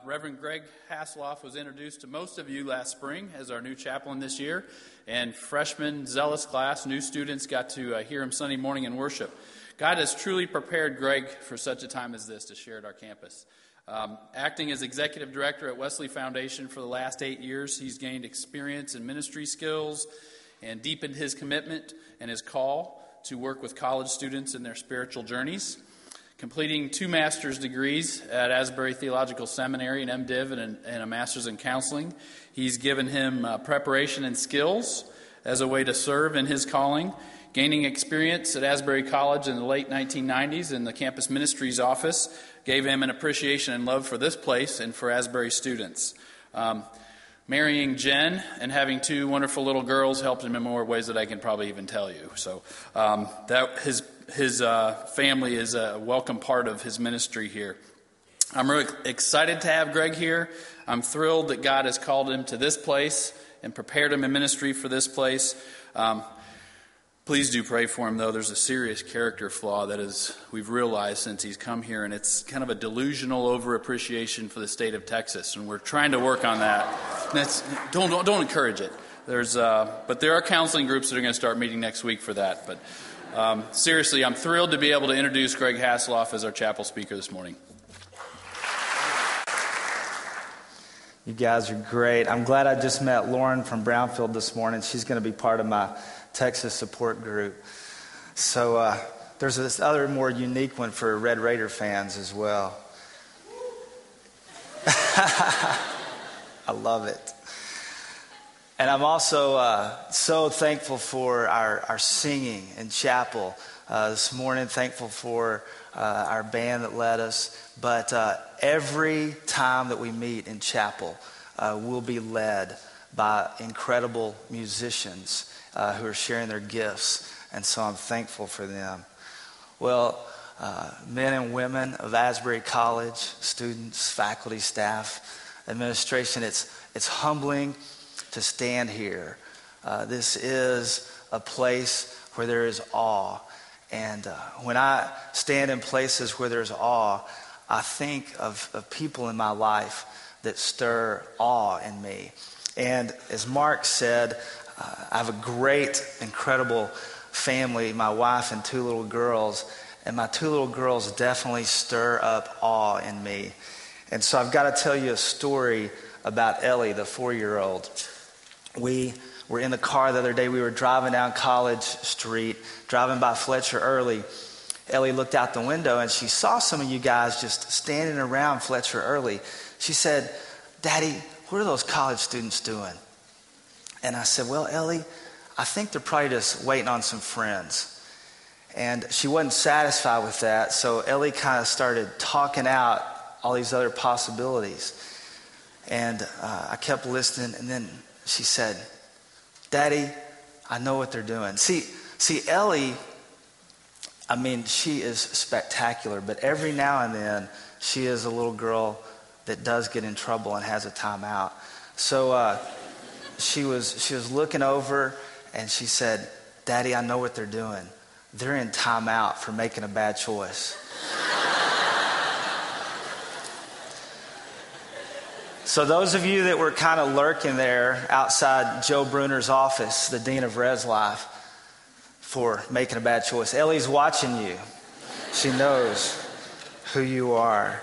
Reverend Greg Hasloff was introduced to most of you last spring as our new chaplain this year, and freshman zealous class, new students, got to hear him Sunday morning in worship. God has truly prepared Greg for such a time as this to share at our campus. Acting as executive director at Wesley Foundation for the last 8 years, he's gained experience in ministry skills and deepened his commitment and his call to work with college students in their spiritual journeys. Completing 2 master's degrees at Asbury Theological Seminary, an MDiv and a master's in counseling. He's given him preparation and skills as a way to serve in his calling. Gaining experience at Asbury College in the late 1990s in the campus ministries office gave him an appreciation and love for this place and for Asbury students. Marrying Jen and having 2 wonderful little girls helped him in more ways that I can probably even tell you. So that his family is a welcome part of his ministry here. I'm really excited to have Greg here. I'm thrilled that God has called him to this place and prepared him in ministry for this place. Please do pray for him, though. There's a serious character flaw that we've realized since he's come here, and it's kind of a delusional over-appreciation for the state of Texas, and we're trying to work on that. Don't encourage it. But there are counseling groups that are going to start meeting next week for that. But seriously, I'm thrilled to be able to introduce Greg Hasloff as our chapel speaker this morning. You guys are great. I'm glad I just met Lauren from Brownfield this morning. She's going to be part of my Texas support group. So there's this other more unique one for Red Raider fans as well. I love it. And I'm also so thankful for our singing in chapel this morning. Thankful for our band that led us. But every time that we meet in chapel, we'll be led by incredible musicians who are sharing their gifts. And so I'm thankful for them. Well, men and women of Asbury College, students, faculty, staff, administration, it's humbling to stand here. This is a place where there is awe. And when I stand in places where there's awe, I think of people in my life that stir awe in me. And as Mark said, I have a great, incredible family, my wife and 2 little girls. And my 2 little girls definitely stir up awe in me. And so I've got to tell you a story about Ellie, the 4-year-old. We were in the car the other day. We were driving down College Street, driving by Fletcher Early. Ellie looked out the window and she saw some of you guys just standing around Fletcher Early. She said, "Daddy, what are those college students doing?" And I said, "Well, Ellie, I think they're probably just waiting on some friends." And she wasn't satisfied with that, so Ellie kind of started talking out all these other possibilities. And I kept listening, and then she said, "Daddy, I know what they're doing." See, Ellie, I mean, she is spectacular, but every now and then she is a little girl that does get in trouble and has a timeout. So she was looking over and she said, "Daddy, I know what they're doing. They're in timeout for making a bad choice." So those of you that were kind of lurking there outside Joe Bruner's office, the Dean of Res Life, for making a bad choice, Ellie's watching you. She knows who you are.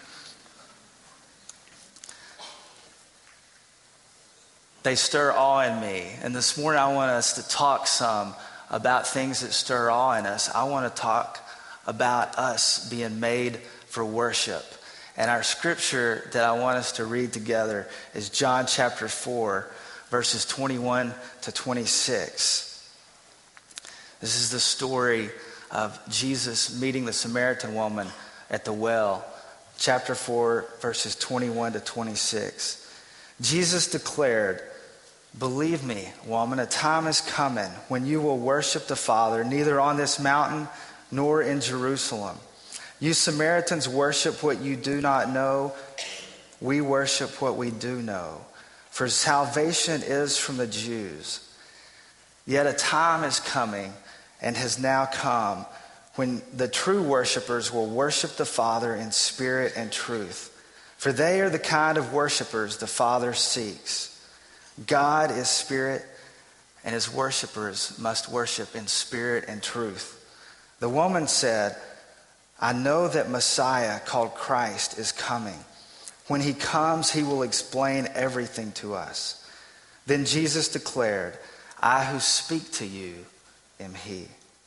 They stir awe in me. And this morning I want us to talk some about things that stir awe in us. I want to talk about us being made for worship. And our scripture that I want us to read together is John chapter 4, verses 21 to 26. This is the story of Jesus meeting the Samaritan woman at the well. Chapter 4, verses 21 to 26. Jesus declared, "Believe me, woman, a time is coming when you will worship the Father, neither on this mountain nor in Jerusalem. You Samaritans worship what you do not know. We worship what we do know. For salvation is from the Jews. Yet a time is coming and has now come when the true worshipers will worship the Father in spirit and truth. For they are the kind of worshipers the Father seeks. God is spirit, and his worshipers must worship in spirit and truth." The woman said, "I know that Messiah, called Christ, is coming. When he comes, he will explain everything to us." Then Jesus declared, "I who speak to you am he."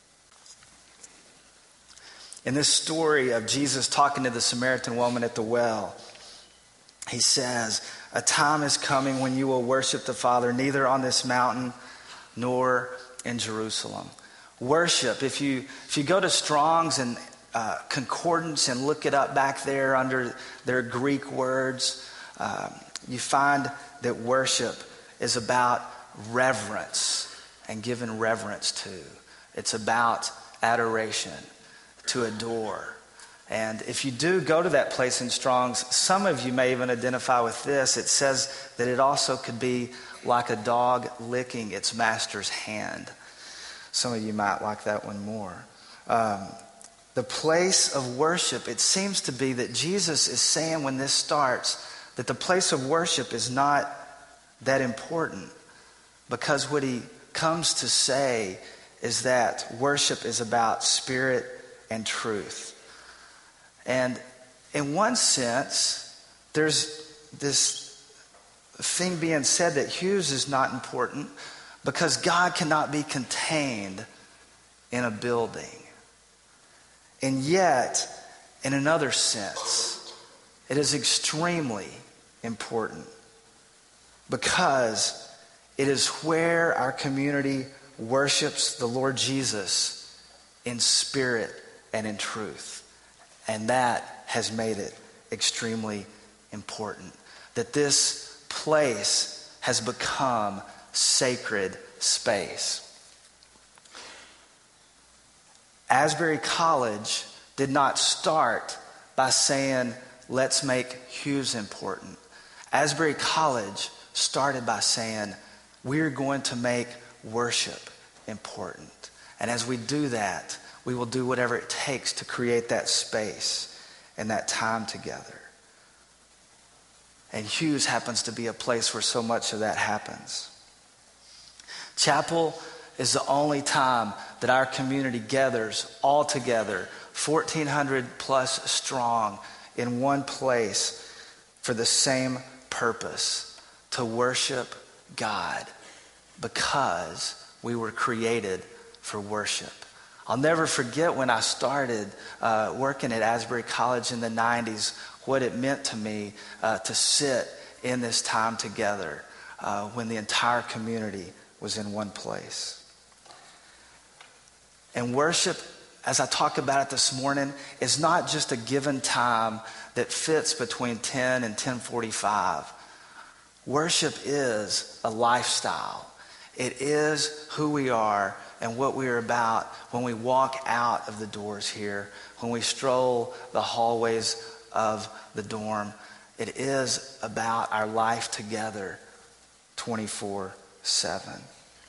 In this story of Jesus talking to the Samaritan woman at the well, he says, "A time is coming when you will worship the Father neither on this mountain nor in Jerusalem." Worship, if you go to Strong's and Concordance and look it up back there under their Greek words, you find that worship is about reverence and giving reverence to. It's about adoration, to adore. And if you do go to that place in Strong's, some of you may even identify with this. It says that it also could be like a dog licking its master's hand. Some of you might like that one more. The place of worship, it seems to be that Jesus is saying when this starts, that the place of worship is not that important, because what he comes to say is that worship is about spirit and truth. And in one sense, there's this thing being said that Hughes is not important because God cannot be contained in a building. And yet, in another sense, it is extremely important because it is where our community worships the Lord Jesus in spirit and in truth. And that has made it extremely important. That this place has become sacred space. Asbury College did not start by saying, let's make Hughes important. Asbury College started by saying, we're going to make worship important. And as we do that, we will do whatever it takes to create that space and that time together. And Hughes happens to be a place where so much of that happens. Chapel is the only time that our community gathers all together, 1,400 plus strong, in one place for the same purpose, to worship God, because we were created for worship. I'll never forget when I started working at Asbury College in the 90s, what it meant to me to sit in this time together when the entire community was in one place. And worship, as I talk about it this morning, is not just a given time that fits between 10 and 10:45. Worship is a lifestyle. It is who we are and what we are about when we walk out of the doors here, when we stroll the hallways of the dorm. It is about our life together 24/7.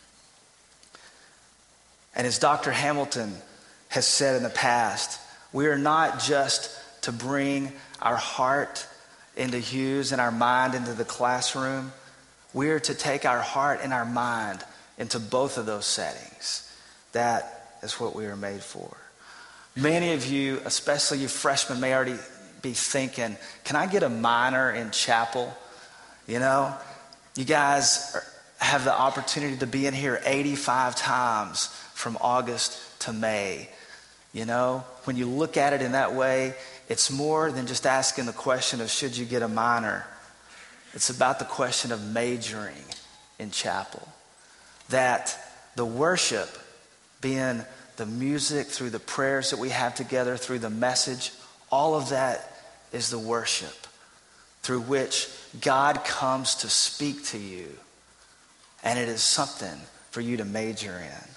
And as Dr. Hamilton has said in the past, we are not just to bring our heart into Hughes and our mind into the classroom. We are to take our heart and our mind into both of those settings. That is what we are made for. Many of you, especially you freshmen, may already be thinking, can I get a minor in chapel? You know, you guys have the opportunity to be in here 85 times from August to May. You know, when you look at it in that way, it's more than just asking the question of should you get a minor. It's about the question of majoring in chapel. That the worship, being the music through the prayers that we have together, through the message, all of that is the worship through which God comes to speak to you. And it is something for you to major in.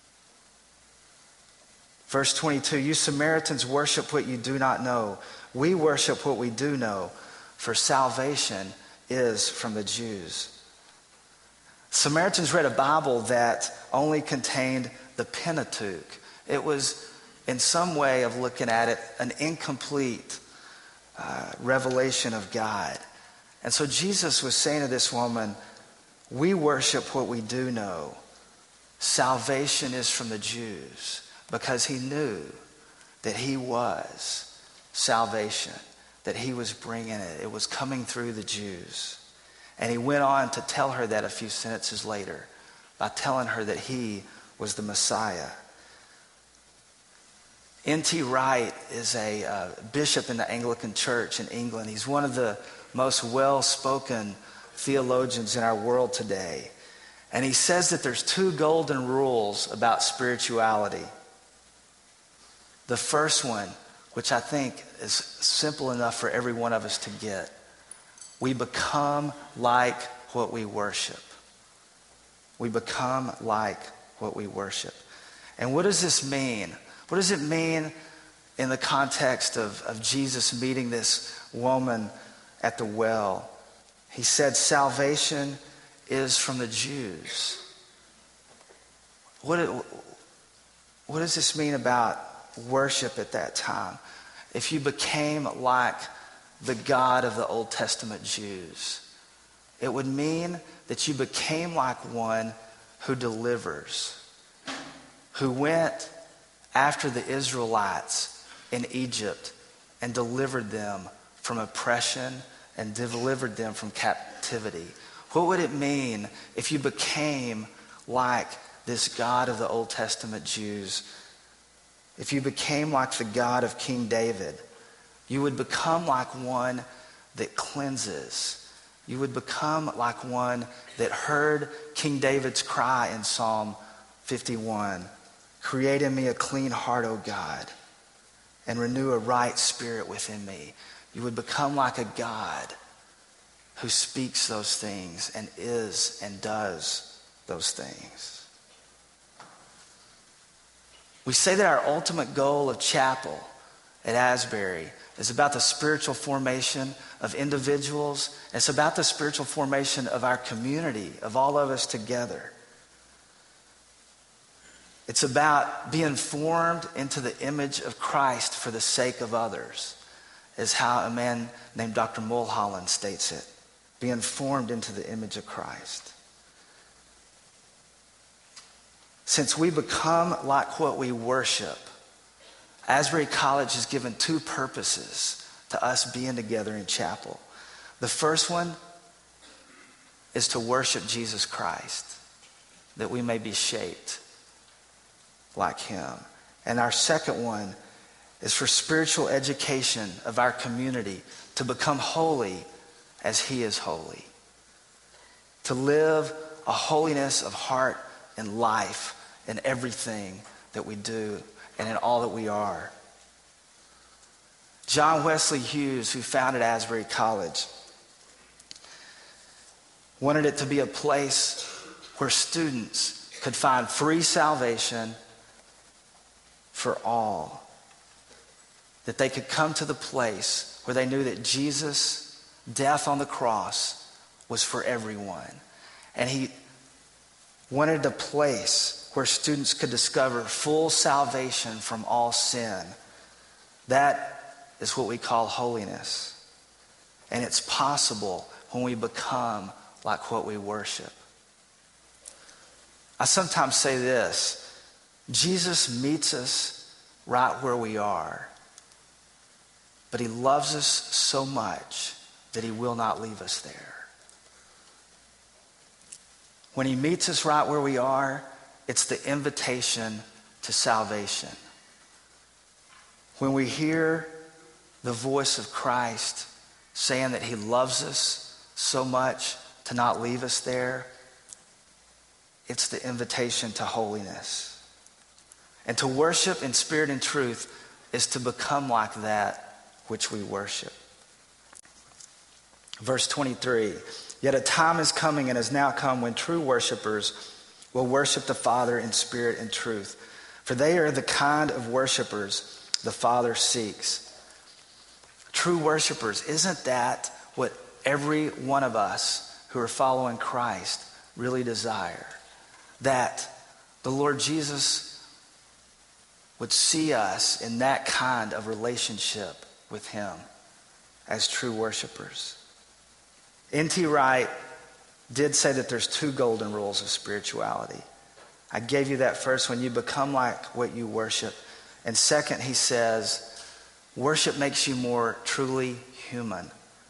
Verse 22, you Samaritans worship what you do not know. We worship what we do know, for salvation is from the Jews. Samaritans read a Bible that only contained the Pentateuch. It was, in some way of looking at it, an incomplete revelation of God. And so Jesus was saying to this woman, we worship what we do know. Salvation is from the Jews, because he knew that he was salvation, that he was bringing it. It was coming through the Jews. And he went on to tell her that a few sentences later by telling her that he was the Messiah. N.T. Wright is a bishop in the Anglican Church in England. He's one of the most well-spoken theologians in our world today. And he says that there's two golden rules about spirituality. The first one, which I think is simple enough for every one of us to get: we become like what we worship. We become like what we worship. And what does this mean? What does it mean in the context of Jesus meeting this woman at the well? He said, salvation is from the Jews. What does this mean about worship at that time? If you became like the God of the Old Testament Jews, it would mean that you became like one who delivers, who went after the Israelites in Egypt and delivered them from oppression and delivered them from captivity. What would it mean if you became like this God of the Old Testament Jews? If you became like the God of King David, you would become like one that cleanses. You would become like one that heard King David's cry in Psalm 51. Create in me a clean heart, O God, and renew a right spirit within me. You would become like a God who speaks those things and is and does those things. We say that our ultimate goal of chapel at Asbury is about the spiritual formation of individuals. It's about the spiritual formation of our community, of all of us together. It's about being formed into the image of Christ for the sake of others, is how a man named Dr. Mulholland states it. Being formed into the image of Christ. Since we become like what we worship, Asbury College has given two purposes to us being together in chapel. The first one is to worship Jesus Christ, that we may be shaped like him. And our second one is for spiritual education of our community to become holy as he is holy. To live a holiness of heart and life in everything that we do and in all that we are. John Wesley Hughes, who founded Asbury College, wanted it to be a place where students could find free salvation for all. That they could come to the place where they knew that Jesus' death on the cross was for everyone. And he wanted a place where students could discover full salvation from all sin. That is what we call holiness. And it's possible when we become like what we worship. I sometimes say this: Jesus meets us right where we are, but he loves us so much that he will not leave us there. When he meets us right where we are, it's the invitation to salvation. When we hear the voice of Christ saying that he loves us so much to not leave us there, it's the invitation to holiness. And to worship in spirit and truth is to become like that which we worship. Verse 23, yet a time is coming and has now come when true worshipers will worship the Father in spirit and truth. For they are the kind of worshipers the Father seeks. True worshipers, isn't that what every one of us who are following Christ really desire? That the Lord Jesus would see us in that kind of relationship with him. as true worshipers. N.T. Wright did say that there's 2 golden rules of spirituality. I gave you that first one. You become like what you worship. And second, he says, worship makes you more truly human.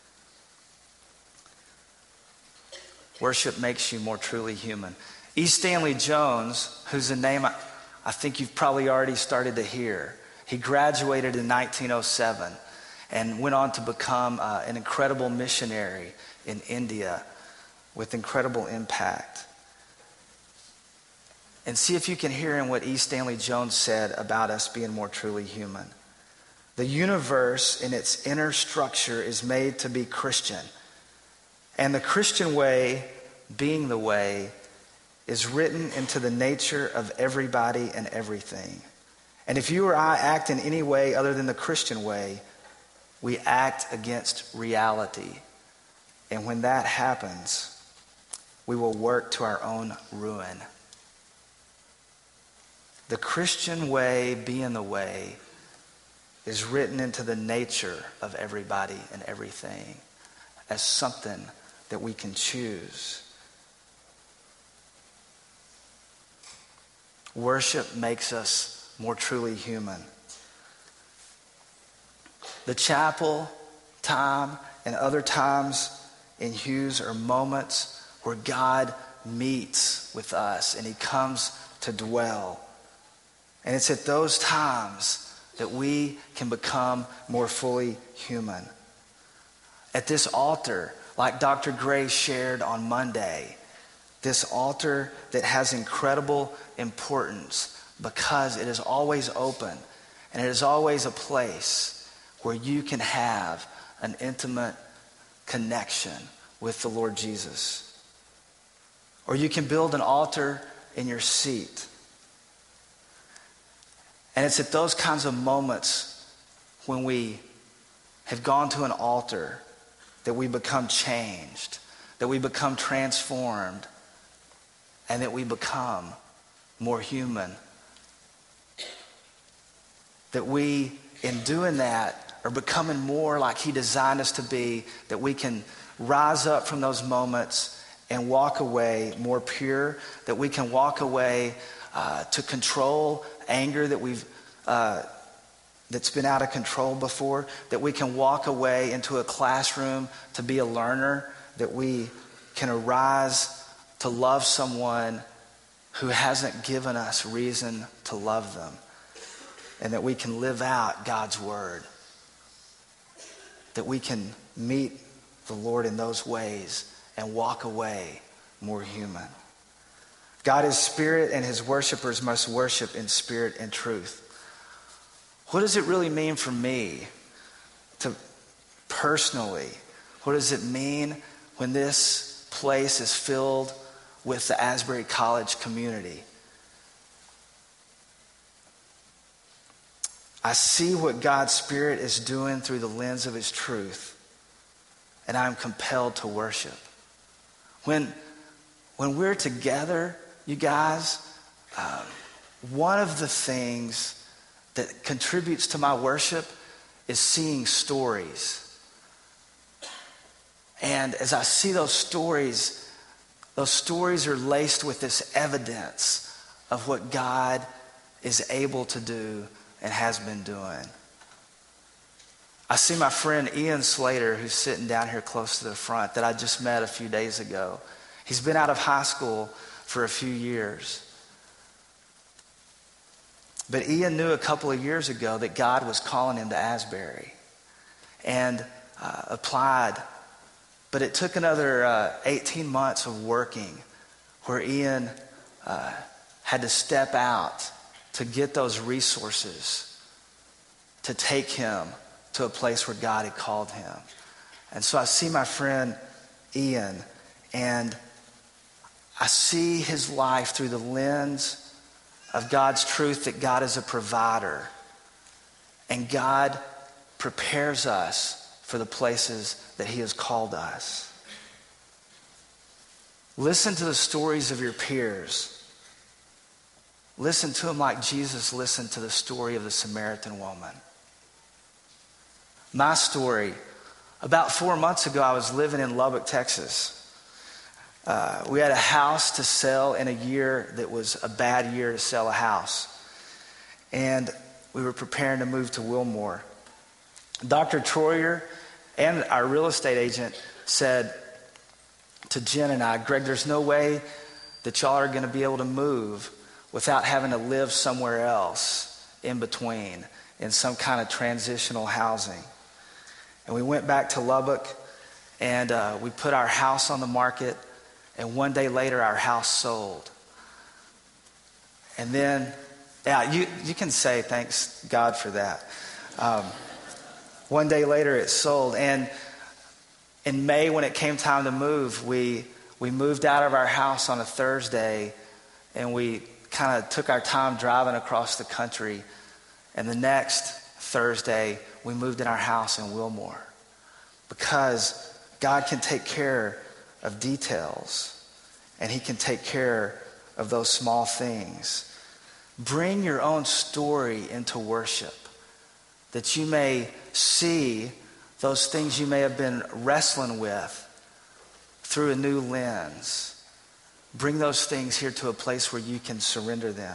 Worship makes you more truly human. E. Stanley Jones, who's a name I think you've probably already started to hear. He graduated in 1907 and went on to become an incredible missionary in India with incredible impact. And see if you can hear in what E. Stanley Jones said about us being more truly human. The universe in its inner structure is made to be Christian. And the Christian way, being the way, is written into the nature of everybody and everything. And if you or I act in any way other than the Christian way, we act against reality. And when that happens, we will work to our own ruin. The Christian way, being the way, is written into the nature of everybody and everything as something that we can choose. Worship makes us more truly human. The chapel time and other times in Hughes are moments where God meets with us and He comes to dwell. And it's at those times that we can become more fully human. At this altar, like Dr. Gray shared on Monday, this altar that has incredible importance because it is always open and it is always a place where you can have an intimate connection with the Lord Jesus. Or you can build an altar in your seat. And it's at those kinds of moments when we have gone to an altar that we become changed, that we become transformed, and that we become more human. That we, in doing that, are becoming more like He designed us to be, that we can rise up from those moments and walk away more pure, that we can walk away to control anger that that's been out of control before, that we can walk away into a classroom to be a learner, that we can arise to love someone who hasn't given us reason to love them, and that we can live out God's word, that we can meet the Lord in those ways and walk away more human. God is spirit, and His worshipers must worship in spirit and truth. What does it really mean for me to personally? What does it mean when this place is filled with the Asbury College community? I see what God's Spirit is doing through the lens of His truth, and I'm compelled to worship. When we're together, you guys, one of the things that contributes to my worship is seeing stories. And as I see those stories are laced with this evidence of what God is able to do and has been doing. I see my friend Ian Slater, who's sitting down here close to the front, that I just met a few days ago. He's been out of high school for a few years. But Ian knew a couple of years ago that God was calling him to Asbury and applied. But it took another 18 months of working where Ian had to step out to get those resources to take him to a place where God had called him. And so I see my friend Ian, and I see his life through the lens of God's truth, that God is a provider. And God prepares us for the places that He has called us. Listen to the stories of your peers. Listen to them like Jesus listened to the story of the Samaritan woman. My story About 4 months ago, I was living in Lubbock, Texas. We had a house to sell in a year that was a bad year to sell a house. And we were preparing to move to Wilmore. Dr. Troyer and our real estate agent said to Jen and I, Greg, there's no way that y'all are going to be able to move without having to live somewhere else in between in some kind of transitional housing. And we went back to Lubbock and we put our house on the market, and one day later our house sold. And then, you can say thanks God for that. One day later it sold, and in May when it came time to move, we moved out of our house on a Thursday, and we kind of took our time driving across the country, and the next Thursday we moved in our house in Wilmore, because God can take care of details, and he can take care of those small things. Bring your own story into worship, that you may see those things you may have been wrestling with through a new lens. Bring those things here to a place where you can surrender them.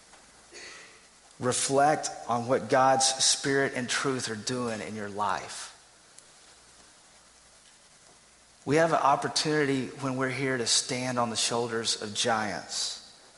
Reflect on what God's Spirit and truth are doing in your life. We have an opportunity when we're here to stand on the shoulders of giants.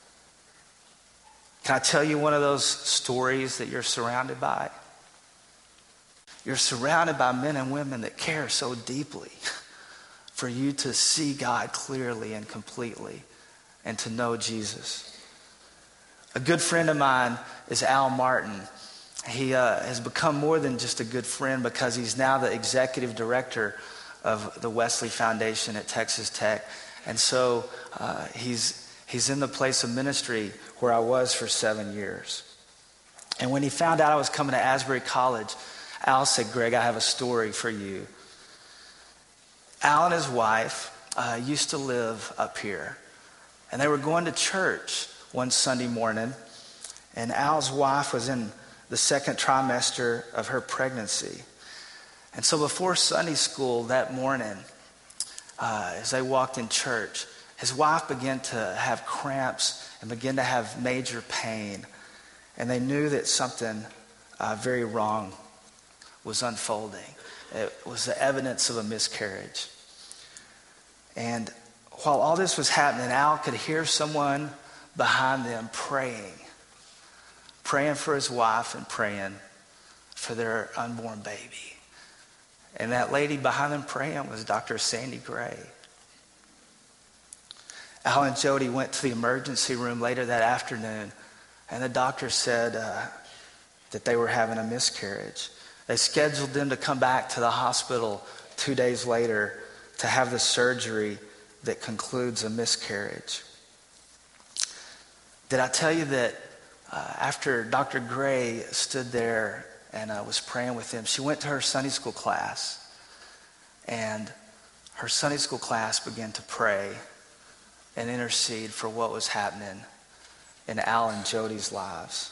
Can I tell you one of those stories that you're surrounded by? You're surrounded by men and women that care so deeply for you to see God clearly and completely and to know Jesus. A good friend of mine is Al Martin. He has become more than just a good friend because he's now the executive director of the Wesley Foundation at Texas Tech. And so he's in the place of ministry where I was for 7 years. And when he found out I was coming to Asbury College, Al said, Greg, I have a story for you. Al and his wife used to live up here. And they were going to church one Sunday morning. And Al's wife was in the second trimester of her pregnancy. And so before Sunday school that morning, as they walked in church, his wife began to have cramps and began to have major pain. And they knew that something very wrong was unfolding. It was the evidence of a miscarriage. And while all this was happening, Al could hear someone behind them praying for his wife and praying for their unborn baby. And that lady behind them praying was Dr. Sandy Gray. Al and Jody went to the emergency room later that afternoon, and the doctor said that they were having a miscarriage. They scheduled them to come back to the hospital 2 days later to have the surgery that concludes a miscarriage. Did I tell you that after Dr. Gray stood there and was praying with them, she went to her Sunday school class, and her Sunday school class began to pray and intercede for what was happening in Al and Jody's lives.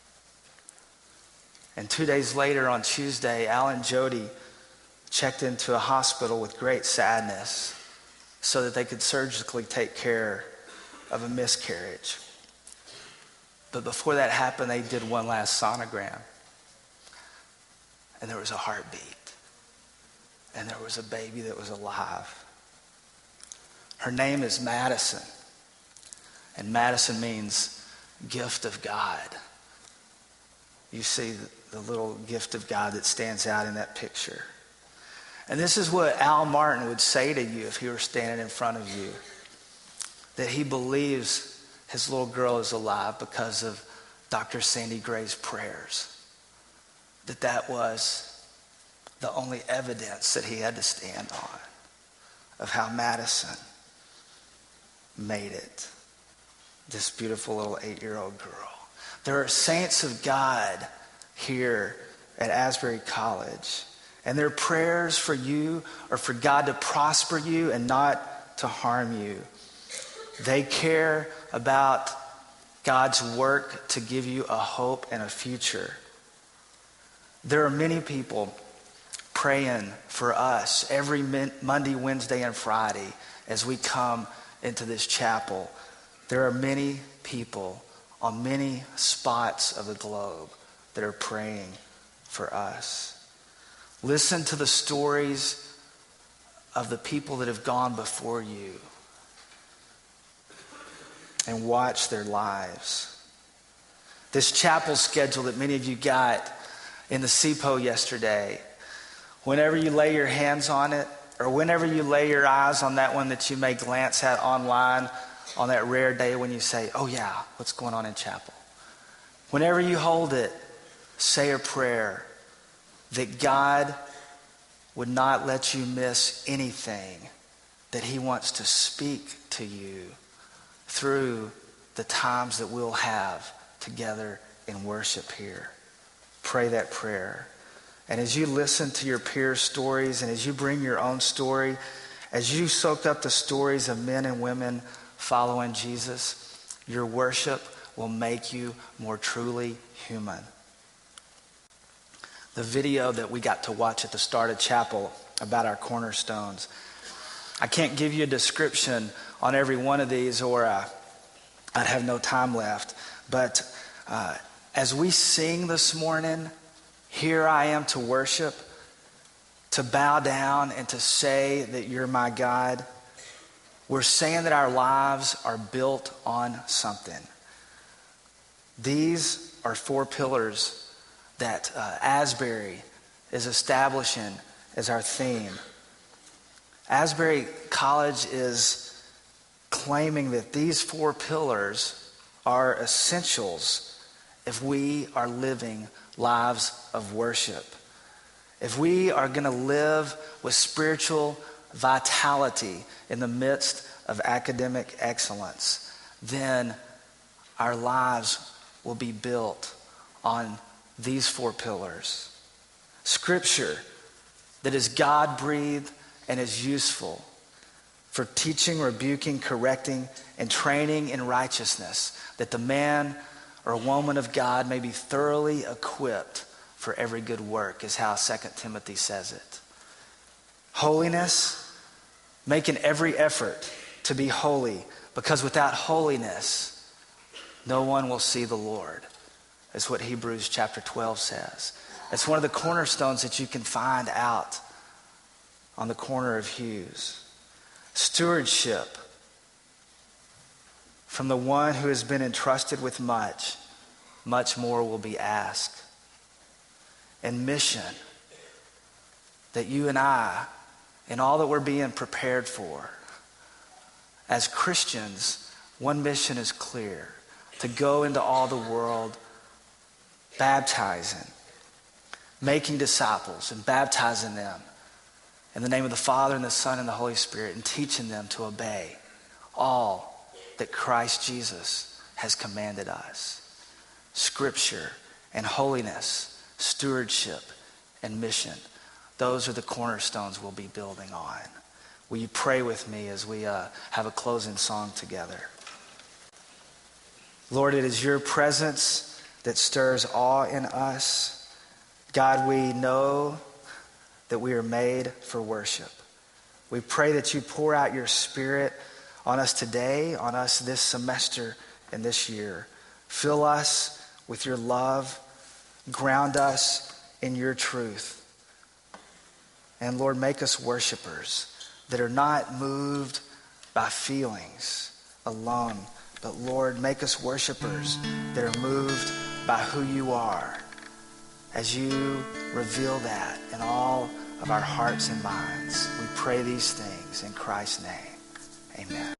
And 2 days later, on Tuesday, Al and Jody checked into a hospital with great sadness so that they could surgically take care of a miscarriage. But before that happened, they did one last sonogram. And there was a heartbeat. And there was a baby that was alive. Her name is Madison. And Madison means gift of God. You see the little gift of God that stands out in that picture. And this is what Al Martin would say to you if he were standing in front of you. That he believes his little girl is alive because of Dr. Sandy Gray's prayers. That was the only evidence that he had to stand on of how Madison made it. This beautiful little 8-year-old girl. There are saints of God here at Asbury College. And their prayers for you are for God to prosper you and not to harm you. They care about God's work to give you a hope and a future. There are many people praying for us every Monday, Wednesday, and Friday as we come into this chapel. There are many people on many spots of the globe that are praying for us. Listen to the stories of the people that have gone before you and watch their lives. This chapel schedule that many of you got in the SIPO yesterday, whenever you lay your hands on it, or whenever you lay your eyes on that one that you may glance at online on that rare day when you say, oh yeah, what's going on in chapel? Whenever you hold it, say a prayer that God would not let you miss anything that he wants to speak to you through the times that we'll have together in worship here. Pray that prayer. And as you listen to your peers' stories, and as you bring your own story, as you soak up the stories of men and women following Jesus, your worship will make you more truly human. The video that we got to watch at the start of chapel about our cornerstones, I can't give you a description on every one of these, or I'd have no time left. But as we sing this morning, here I am to worship, to bow down and to say that you're my God, we're saying that our lives are built on something. These are 4 pillars that Asbury is establishing as our theme. Asbury College is claiming that these 4 pillars are essentials if we are living lives of worship. If we are going to live with spiritual vitality in the midst of academic excellence, then our lives will be built on these 4 pillars. Scripture that is God-breathed and is useful for teaching, rebuking, correcting, and training in righteousness, that the man or woman of God may be thoroughly equipped for every good work, is how 2 Timothy says it. Holiness, making every effort to be holy, because without holiness, no one will see the Lord. That's what Hebrews chapter 12 says. It's one of the cornerstones that you can find out on the corner of Hughes. Stewardship from the one who has been entrusted with much, much more will be asked. And mission, that you and I, in all that we're being prepared for, as Christians, one mission is clear: to go into all the world, baptizing, making disciples and baptizing them in the name of the Father and the Son and the Holy Spirit, and teaching them to obey all that Christ Jesus has commanded us. Scripture and holiness, stewardship and mission. Those are the cornerstones we'll be building on. Will you pray with me as we have a closing song together? Lord, it is your presence that stirs awe in us. God, we know that we are made for worship. We pray that you pour out your Spirit on us today, on us this semester and this year. Fill us with your love. Ground us in your truth. And Lord, make us worshipers that are not moved by feelings alone, but Lord, make us worshipers that are moved by who you are, as you reveal that in all of our hearts and minds. We pray these things in Christ's name. Amen.